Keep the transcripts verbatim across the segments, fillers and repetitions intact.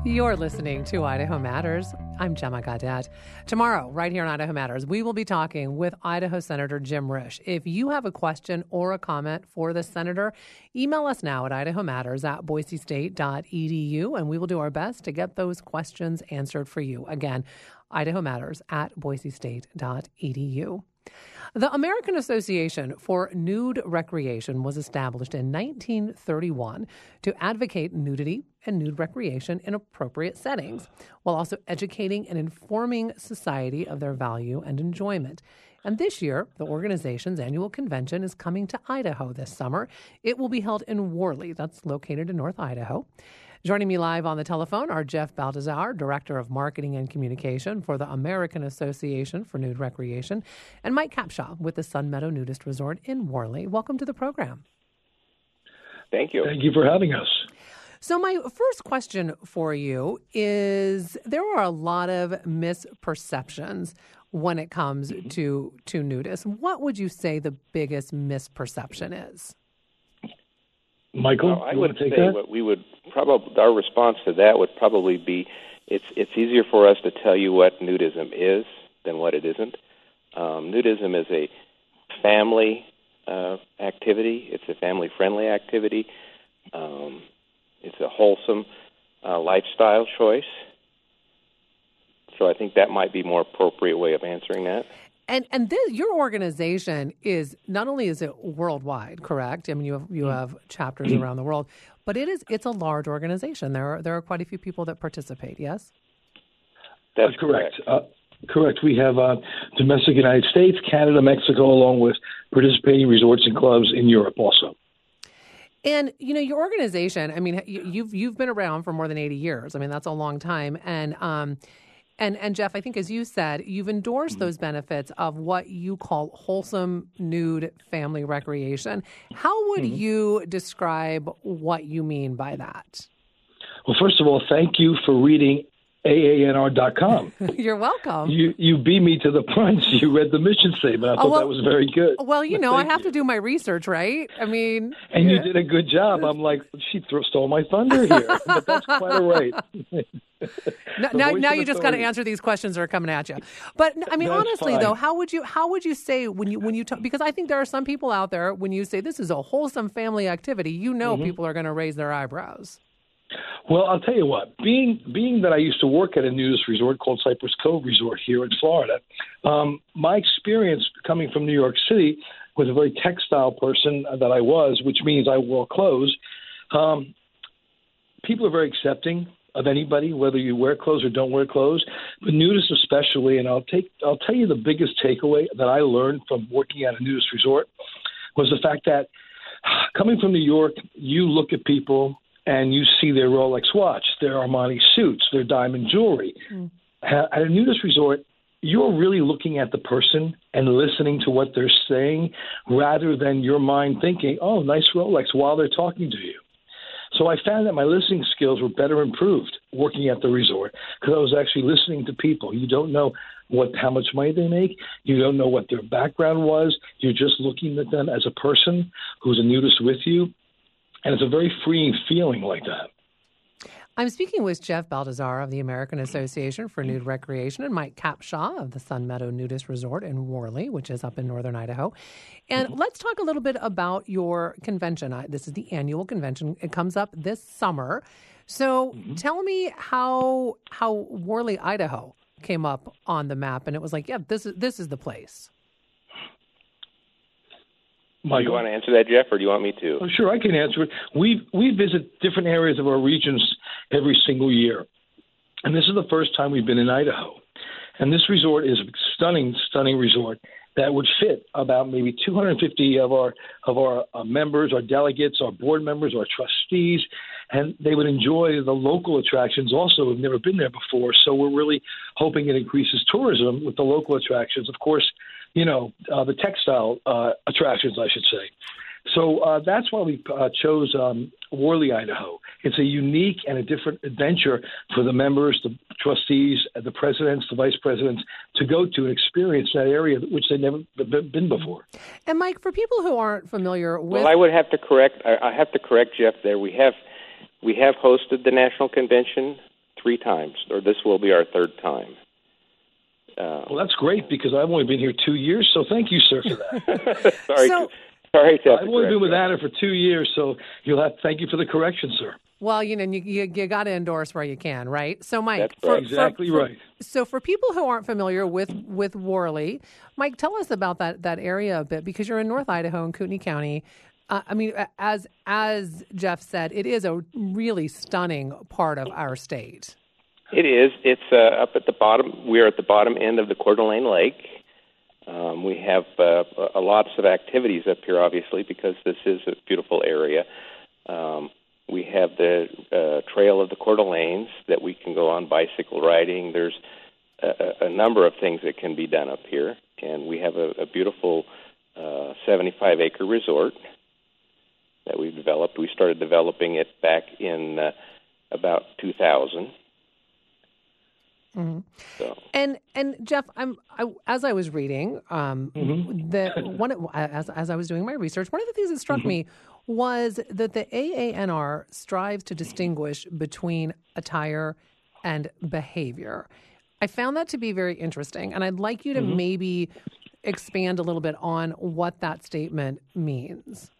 You're listening to Idaho Matters. I'm Gemma Gaudette. Tomorrow, right here on Idaho Matters, we will be talking with Idaho Senator Jim Risch. If you have a question or a comment for the senator, email us now at idahomatters at boise state dot e d u, and we will do our best to get those questions answered for you. Again, idahomatters at boise state dot e d u. The American Association for Nude Recreation was established in nineteen thirty-one to advocate nudity and nude recreation in appropriate settings, while also educating and informing society of their value and enjoyment. And this year, the organization's annual convention is coming to Idaho this summer. It will be held in Worley, that's located in North Idaho. Joining me live on the telephone are Jeff Baltazar, Director of Marketing and Communication for the American Association for Nude Recreation, and Mike Capshaw with the Sun Meadow Nudist Resort in Worley. Welcome to the program. Thank you. Thank you for having us. So my first question for you is, there are a lot of misperceptions when it comes mm-hmm. to, to nudists. What would you say the biggest misperception is? Michael, well, I you would want to take say that? what we would probably, our response to that would probably be, it's it's easier for us to tell you what nudism is than what it isn't. Um, nudism is a family uh, activity. It's a family-friendly activity. Um, it's a wholesome uh, lifestyle choice. So I think that might be a more appropriate way of answering that. And and this, your organization is, not only is it worldwide, correct? I mean, you have you have chapters around the world, but it is it's a large organization. There are there are quite a few people that participate. Yes, that's uh, correct. correct. Uh, correct. We have uh, domestic United States, Canada, Mexico, along with participating resorts and clubs in Europe also. And you know, your organization. I mean, you've you've been around for more than eighty years. I mean, that's a long time. And um. And, and Jeff, I think, as you said, you've endorsed those benefits of what you call wholesome nude family recreation. How would mm-hmm. you describe what you mean by that? Well, first of all, thank you for reading A A N R dot com. You're welcome. You you beat me to the punch. You read the mission statement. I thought oh, well, that was very good. Well, you know, I have you. to do my research, right? I mean... And yeah. you did a good job. I'm like, she th- stole my thunder here. But that's quite all right. now, now, now you just got to answer these questions that are coming at you. But I mean, That's honestly, fine. though, how would you how would you say when you when you talk? Because I think there are some people out there, when you say this is a wholesome family activity, you know, mm-hmm. people are going to raise their eyebrows. Well, I'll tell you what. Being being that I used to work at a nudist resort called Cypress Cove Resort here in Florida, um, my experience coming from New York City was a very textile person that I was, which means I wore clothes. Um, people are very accepting of anybody, whether you wear clothes or don't wear clothes, but nudists especially. And I'll take I'll tell you the biggest takeaway that I learned from working at a nudist resort was the fact that coming from New York, you look at people and you see their Rolex watch, their Armani suits, their diamond jewelry. Mm. At a nudist resort, you're really looking at the person and listening to what they're saying rather than your mind thinking, oh, nice Rolex, while they're talking to you. So I found that my listening skills were better improved working at the resort because I was actually listening to people. You don't know what how much money they make. You don't know what their background was. You're just looking at them as a person who's a nudist with you. And it's a very freeing feeling like that. I'm speaking with Jeff Baltazar of the American Association for Nude Recreation and Mike Capshaw of the Sun Meadow Nudist Resort in Worley, which is up in northern Idaho. And mm-hmm. let's talk a little bit about your convention. This is the annual convention. It comes up this summer. So mm-hmm. tell me how how Worley, Idaho came up on the map, and it was like, yeah, this is this is the place. Michael. Do you want to answer that, Jeff, or do you want me to? Oh, sure, I can answer it. We we visit different areas of our regions every single year. And this is the first time we've been in Idaho. And this resort is a stunning, stunning resort that would fit about maybe two hundred fifty of our of our uh, members, our delegates, our board members, our trustees, and they would enjoy the local attractions also who've never been there before. So we're really hoping it increases tourism with the local attractions. Of course, you know, uh, the textile uh, attractions, I should say. So uh, that's why we uh, chose um, Worley, Idaho. It's a unique and a different adventure for the members, the trustees, the presidents, the vice presidents to go to and experience that area which they've never been before. And Mike, for people who aren't familiar with... Well, I would have to correct, I have to correct Jeff there. We have, we have hosted the national convention three times, or this will be our third time. Uh, well, that's great because I've only been here two years, so thank you, sir, for that. sorry, so, to, sorry to have I've to only been with you. Anna for two years, so you'll have thank you for the correction, sir. Well, you know, you you, you got to endorse where you can, right? So, Mike, That's for, right. exactly for, right. For, so for people who aren't familiar with with Worley, Mike, tell us about that that area a bit because you're in North Idaho in Kootenai County. Uh, I mean, as as Jeff said, it is a really stunning part of our state. It is. It's uh, up at the bottom. We're at the bottom end of the Coeur d'Alene Lake. Um, we have uh, a lots of activities up here, obviously, because this is a beautiful area. Um, we have the uh, Trail of the Coeur d'Alenes that we can go on bicycle riding. There's a, a number of things that can be done up here, and we have a, a beautiful uh, seventy-five acre resort that we've developed. We started developing it back in uh, about two thousand. Mm-hmm. So. And and Jeff, I'm I, as I was reading, um, Mm-hmm. the one as as I was doing my research, one of the things that struck mm-hmm. me was that the A A N R strives to distinguish between attire and behavior. I found that to be very interesting, and I'd like you to mm-hmm. maybe expand a little bit on what that statement means.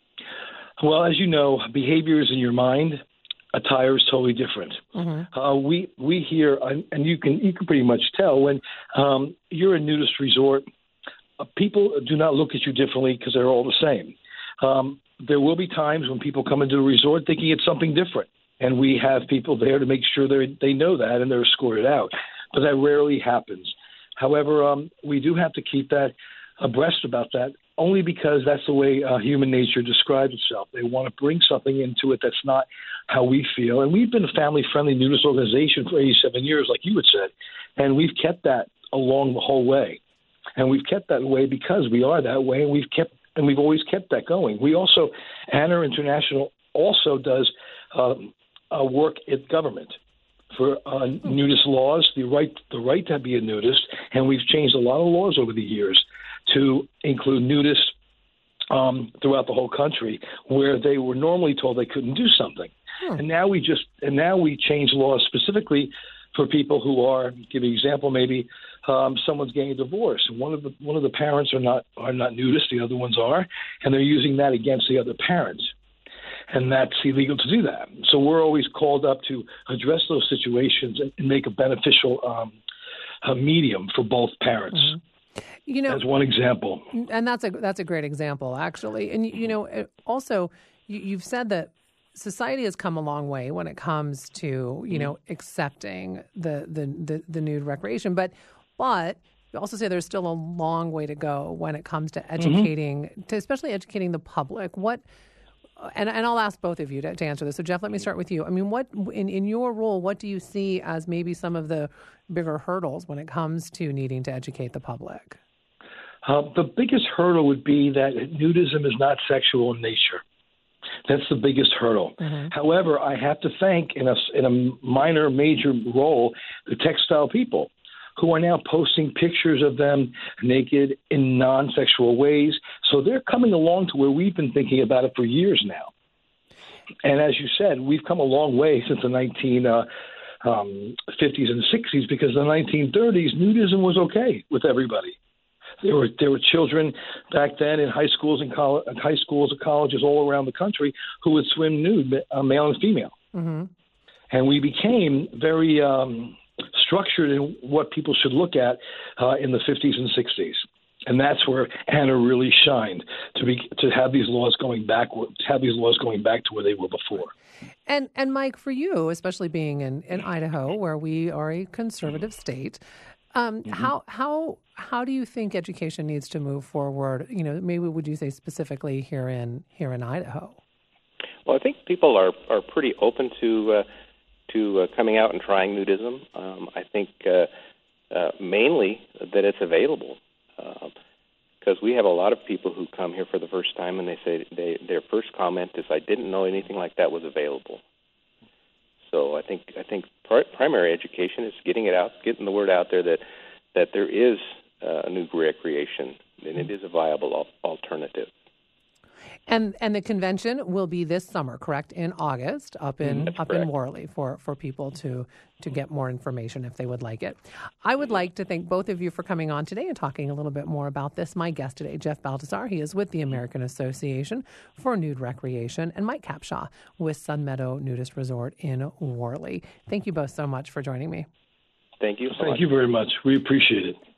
Well, as you know, behavior is in your mind. Attire is totally different. Mm-hmm. Uh, we we hear, and you can you can pretty much tell when um, you're a nudist resort, uh, people do not look at you differently because they're all the same. Um, there will be times when people come into the resort thinking it's something different, and we have people there to make sure they they know that and they're escorted out. But that rarely happens. However, um, we do have to keep that abreast about that. Only because that's the way uh, human nature describes itself. They want to bring something into it that's not how we feel. And we've been a family-friendly nudist organization for eighty-seven years, like you had said, and we've kept that along the whole way. And we've kept that way because we are that way, and we've kept and we've always kept that going. We also, Anna International also does um, uh, work at government for uh, nudist laws, the right the right to be a nudist, and we've changed a lot of laws over the years to include nudists um, throughout the whole country, where they were normally told they couldn't do something, hmm. and now we just and now we change laws specifically for people who are. Give you an example, maybe um, someone's getting a divorce, and one of the one of the parents are not are not nudists, the other ones are, and they're using that against the other parents, and that's illegal to do that. So we're always called up to address those situations and, and make a beneficial um, a medium for both parents. Mm-hmm. You know, as one example, and that's a that's a great example, actually. And you know, also you, you've said that society has come a long way when it comes to you know accepting the the the, the nude recreation, but but you also say there's still a long way to go when it comes to educating, mm-hmm. to especially educating the public. What and and I'll ask both of you to, to answer this. So Jeff, let me start with you. I mean, what in in your role, what do you see as maybe some of the bigger hurdles when it comes to needing to educate the public? Uh, the biggest hurdle would be that nudism is not sexual in nature. That's the biggest hurdle. Mm-hmm. However, I have to thank, in a, in a minor, major role, the textile people who are now posting pictures of them naked in non-sexual ways. So they're coming along to where we've been thinking about it for years now. And as you said, we've come a long way since the nineteen fifties and sixties because in the nineteen thirties, nudism was okay with everybody. There were there were children back then in high schools and college, high schools and colleges all around the country who would swim nude, uh, male and female. Mm-hmm. And we became very um, structured in what people should look at uh, in the fifties and sixties. And that's where Anna really shined to be to have these laws going back to have these laws going back to where they were before. And and Mike, for you, especially being in, in Idaho, where we are a conservative state. Um, mm-hmm. How how how do you think education needs to move forward? You know, maybe would you say specifically here in here in Idaho? Well, I think people are, are pretty open to uh, to uh, coming out and trying nudism. Um, I think uh, uh, mainly that it's available because uh, we have a lot of people who come here for the first time and they say they, their first comment is, "I didn't know anything like that was available." So I think I think primary education is getting it out, getting the word out there that that there is uh, a nude recreation and it is a viable al- alternative. And and the convention will be this summer, correct? In August, up in That's up correct. in Worley for, for people to to get more information if they would like it. I would like to thank both of you for coming on today and talking a little bit more about this. My guest today, Jeff Baltazar, he is with the American Association for Nude Recreation, and Mike Capshaw with Sun Meadow Nudist Resort in Worley. Thank you both so much for joining me. Thank you so Thank much. you very much. We appreciate it.